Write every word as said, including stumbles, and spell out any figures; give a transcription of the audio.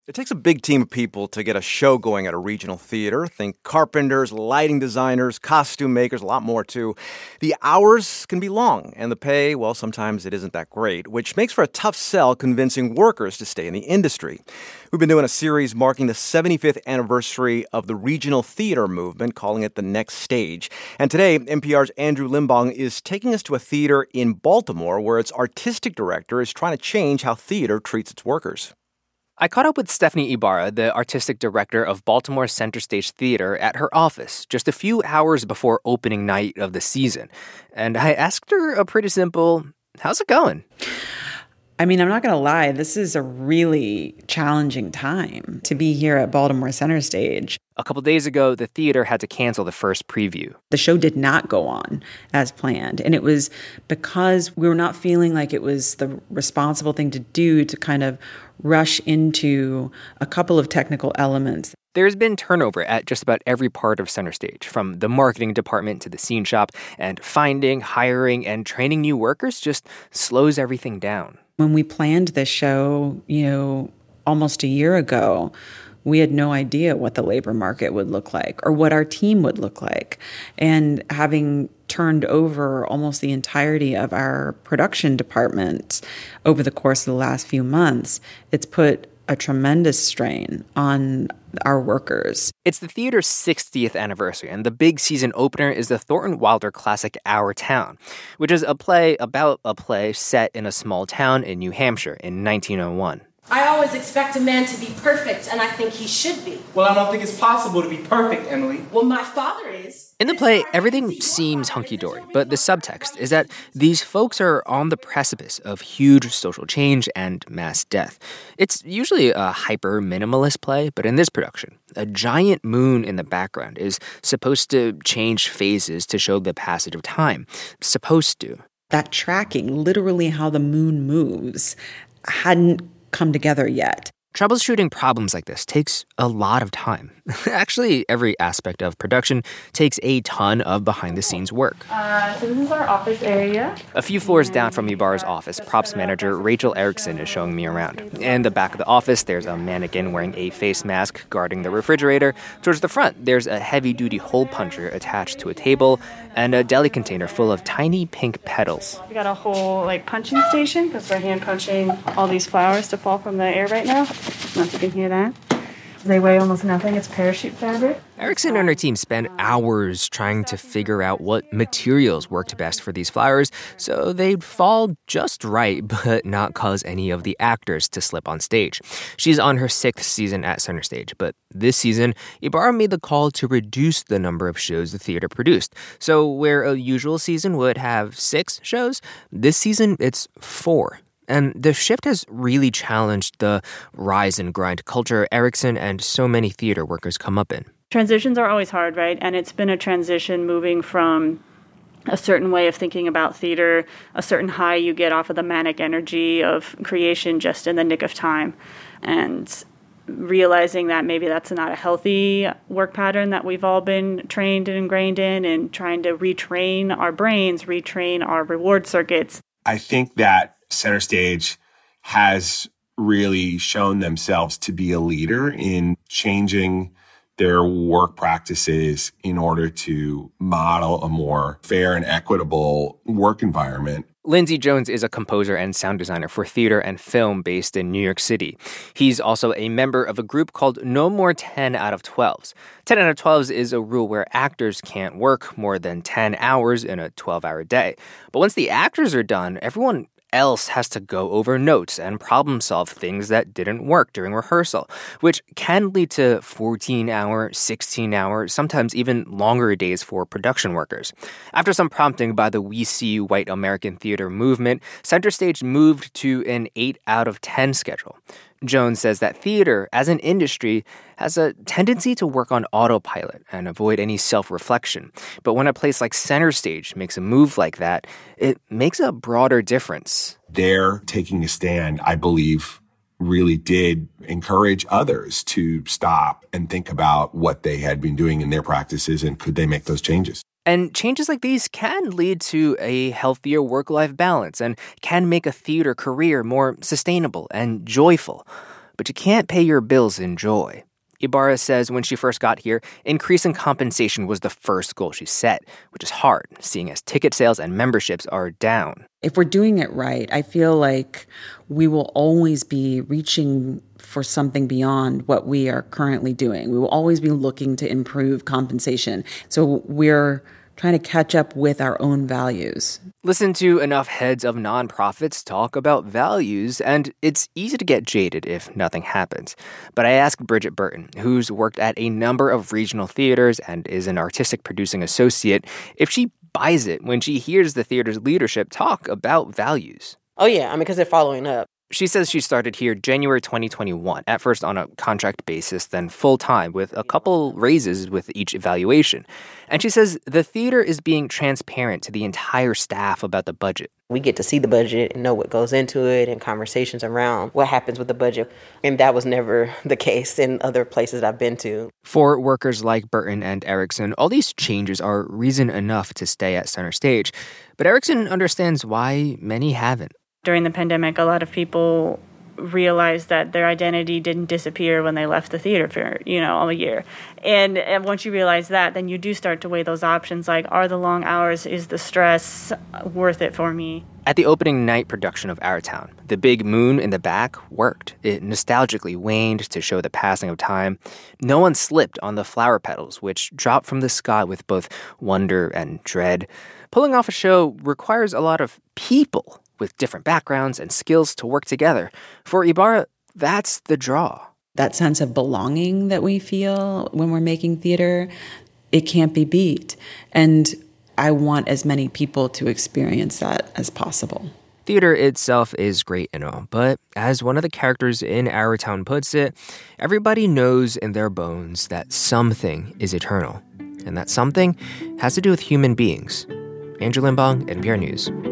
It takes a big team of people to get a show going at a regional theater. Think carpenters, lighting designers, costume makers, a lot more too. The hours can be long, and the pay, well, sometimes it isn't that great, which makes for a tough sell convincing workers to stay in the industry. We've been doing a series marking the seventy-fifth anniversary of the regional theater movement, calling it The Next Stage. And today, N P R's Andrew Limbong is taking us to a theater in Baltimore where its artistic director is trying to change how theater treats its workers. I caught up with Stephanie Ibarra, the artistic director of Baltimore Center Stage Theater, at her office just a few hours before opening night of the season. And I asked her a pretty simple, how's it going? I mean, I'm not going to lie, this is a really challenging time to be here at Baltimore Center Stage. A couple days ago, the theater had to cancel the first preview. The show did not go on as planned, and it was because we were not feeling like it was the responsible thing to do to kind of rush into a couple of technical elements. There's been turnover at just about every part of Center Stage, from the marketing department to the scene shop, and finding, hiring, and training new workers just slows everything down. When we planned this show, you know, almost a year ago, we had no idea what the labor market would look like or what our team would look like. And having turned over almost the entirety of our production department over the course of the last few months, it's put a tremendous strain on our workers. It's the theater's sixtieth anniversary, and the big season opener is the Thornton Wilder classic Our Town, which is a play about a play set in a small town in New Hampshire in nineteen oh one. I always expect a man to be perfect, and I think he should be. Well, I don't think it's possible to be perfect, Emily. Well, my father is. In the play, everything seems hunky-dory, but the subtext is that these folks are on the precipice of huge social change and mass death. It's usually a hyper-minimalist play, but in this production, a giant moon in the background is supposed to change phases to show the passage of time. Supposed to. That tracking, literally how the moon moves, hadn't come together yet. Troubleshooting problems like this takes a lot of time. Actually, every aspect of production takes a ton of behind-the-scenes work. Uh, so this is our office area. A few floors down from Ibarra's office, props manager Rachel Erickson is showing me around. In the back of the office, there's a mannequin wearing a face mask guarding the refrigerator. Towards the front, there's a heavy-duty hole puncher attached to a table and a deli container full of tiny pink petals. We got a whole like punching station because we're hand punching all these flowers to fall from the air right now. I don't know if you can hear that. They weigh almost nothing. It's parachute fabric. Erickson and her team spend hours trying to figure out what materials worked best for these flowers so they'd fall just right but not cause any of the actors to slip on stage. She's on her sixth season at Center Stage, but this season, Ibarra made the call to reduce the number of shows the theater produced. So where a usual season would have six shows, this season it's four. And the shift has really challenged the rise and grind culture Erickson and so many theater workers come up in. Transitions are always hard, right? And it's been a transition moving from a certain way of thinking about theater, a certain high you get off of the manic energy of creation just in the nick of time. And realizing that maybe that's not a healthy work pattern that we've all been trained and ingrained in, and trying to retrain our brains, retrain our reward circuits. I think that Center Stage has really shown themselves to be a leader in changing their work practices in order to model a more fair and equitable work environment. Lindsay Jones is a composer and sound designer for theater and film based in New York City. He's also a member of a group called No More ten out of twelves. ten out of twelves is a rule where actors can't work more than ten hours in a twelve-hour day. But once the actors are done, everyone else has to go over notes and problem solve things that didn't work during rehearsal, which can lead to fourteen-hour, sixteen-hour, sometimes even longer days for production workers. After some prompting by the We See White American Theater movement, Center Stage moved to an eight out of ten schedule. Jones says that theater, as an industry, has a tendency to work on autopilot and avoid any self-reflection. But when a place like Center Stage makes a move like that, it makes a broader difference. Their taking a stand, I believe, really did encourage others to stop and think about what they had been doing in their practices and could they make those changes. And changes like these can lead to a healthier work-life balance and can make a theater career more sustainable and joyful. but you can't pay your bills in joy. Ibarra says when she first got here, increasing compensation was the first goal she set, which is hard, seeing as ticket sales and memberships are down. If we're doing it right, I feel like we will always be reaching for something beyond what we are currently doing. We will always be looking to improve compensation. So we're trying to catch up with our own values. Listen to enough heads of nonprofits talk about values, and it's easy to get jaded if nothing happens. But I asked Bridget Burton, who's worked at a number of regional theaters and is an artistic producing associate, if she buys it when she hears the theater's leadership talk about values. Oh, yeah. I mean, because they're following up. She says she started here January twenty twenty-one, at first on a contract basis, then full-time, with a couple raises with each evaluation. And she says the theater is being transparent to the entire staff about the budget. We get to see the budget and know what goes into it and conversations around what happens with the budget. And that was never the case in other places I've been to. For workers like Burton and Erickson, all these changes are reason enough to stay at Center Stage. But Erickson understands why many haven't. During the pandemic, a lot of people realized that their identity didn't disappear when they left the theater for, you know, a year. And, and once you realize that, then you do start to weigh those options like, are the long hours, is the stress worth it for me? At the opening night production of Our Town, the big moon in the back worked. It nostalgically waned to show the passing of time. No one slipped on the flower petals, which dropped from the sky with both wonder and dread. Pulling off a show requires a lot of people with different backgrounds and skills to work together. For Ibarra, that's the draw. That sense of belonging that we feel when we're making theater, it can't be beat. And I want as many people to experience that as possible. Theater itself is great and all, but as one of the characters in Our Town puts it, everybody knows in their bones that something is eternal. And that something has to do with human beings. Andrew Limbong, N P R News.